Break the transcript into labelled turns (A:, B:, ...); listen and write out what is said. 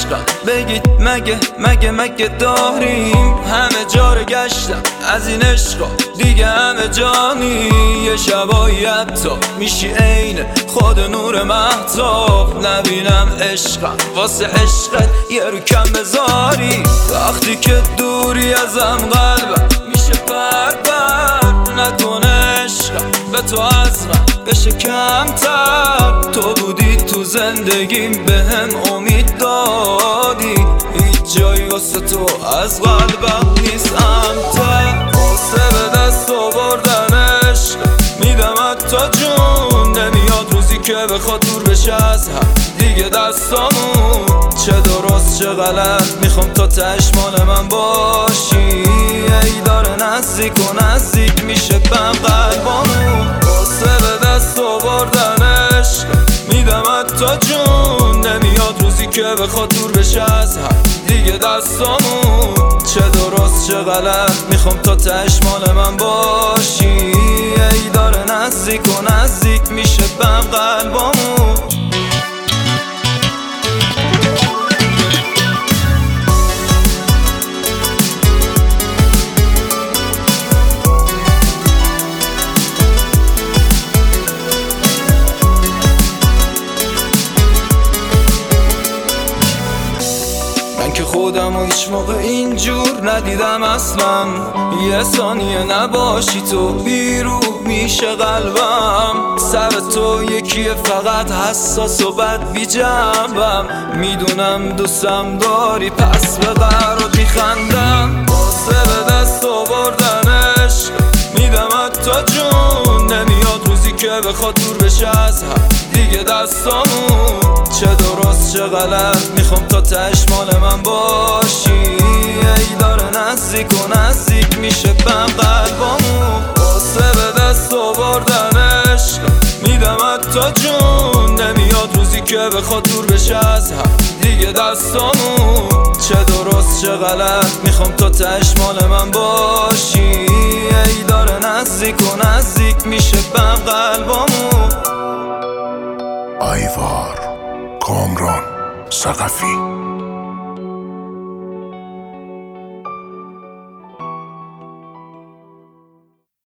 A: عشقم بگید مگه داریم؟ همه جا رو گشتم از این عشقا دیگه همه جانی. یه شبایی حتی میشی عین خود نور مهتاب. نبینم عشقم واسه عشقت یه رو کم بذاری. وقتی که دوری ازم قلبم میشه بر نکنه عشقم به تو از من بشه کمتر. تو بودی تو زندگیم بهم امید دادی. هیچ جایی واسه تو از قلبم نیست امتر. واسه به دست آوردن عشق میدم حتی جون. نمیاد روزی که بخواد دور بشه از هم دیگه دستامون. چه درست چه غلط میخوام تا تهش مال من باشی. ای داره نزدیک و نزدیک میشه بهم قلبامون. واسه به دست آوردن عشق میدم حتی جون. نمیاد روزی که بخواد دور بشه از هم دیگه دستامون. چه درست چه غلط میخوام تا تهش مال من باشی. ای داره نزدیک و نزدیک میشه بهم قلبامون. من که خودم و هیچ موقع اینجور ندیدم اصلا. یه ثانیه نباشی تو بیرو میشه قلبم. سر تو یکیه فقط حساس و بد بی جنبم. میدونم دوستم داری پس به قرارت میخندم. واسه به دست آوردن عشق میدم حتی جون. نمیاد روزی که بخواد دور بشه از هم دیگه دستامون. چه درست چه غلط میخوام تا تهش مال من باشی. ای داره نزدیک و نزدیک میشه بهم قلبامون. واسه به دست آوردن عشق میدم حتی جون. نمیاد روزی که بخواد دور بشه از هم دیگه دستامون. چه درست چه غلط میخوام تا تهش مال من باشی. ای داره نزدیک و نزدیک میشه بهم قلبامون.
B: آیوار کامران ثقفی